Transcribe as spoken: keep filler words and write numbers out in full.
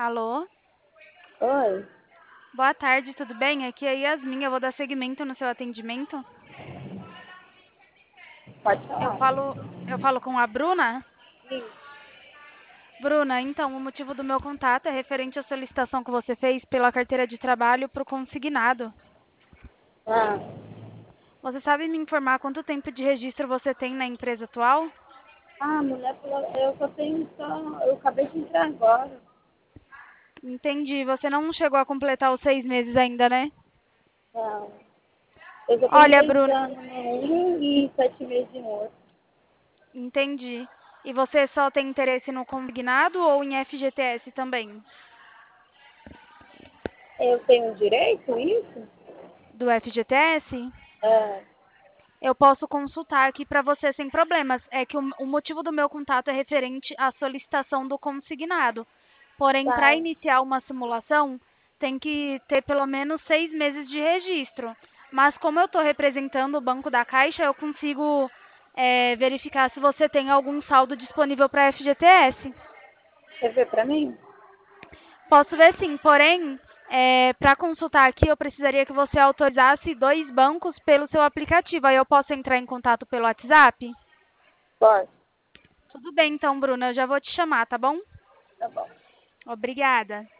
Alô? Oi, Boa tarde, tudo bem? Aqui é a Yasmin, eu vou dar seguimento no seu atendimento. pode Eu falar. falo, eu falo com a Bruna? Isso. Bruna, então, o motivo do meu contato é referente à solicitação que você fez pela carteira de trabalho para o consignado. Ah, Você sabe me informar quanto tempo de registro você tem na empresa atual? ah, a mulher falou, eu só tenho só, eu acabei de entrar agora. Entendi, você não chegou a completar os seis meses ainda, né? Não, eu só tenho Olha, dois Bruna, anos em um e sete meses em outro. entendi. E você só tem interesse no consignado ou em F G T S também? Eu tenho direito isso? Do F G T S? É, Eu posso consultar aqui para você sem problemas. É que o, o motivo do meu contato é referente à solicitação do consignado. Porém, para tá. iniciar uma simulação, tem que ter pelo menos seis meses de registro. Mas como eu estou representando o Banco da Caixa, eu consigo é, verificar se você tem algum saldo disponível para F G T S. Quer ver pra mim? Posso ver sim, porém, para consultar aqui, eu precisaria que você autorizasse dois bancos pelo seu aplicativo. Aí eu posso entrar em contato pelo WhatsApp? Pode, Tudo bem, então, Bruna, eu já vou te chamar, tá bom? tá bom. Obrigada.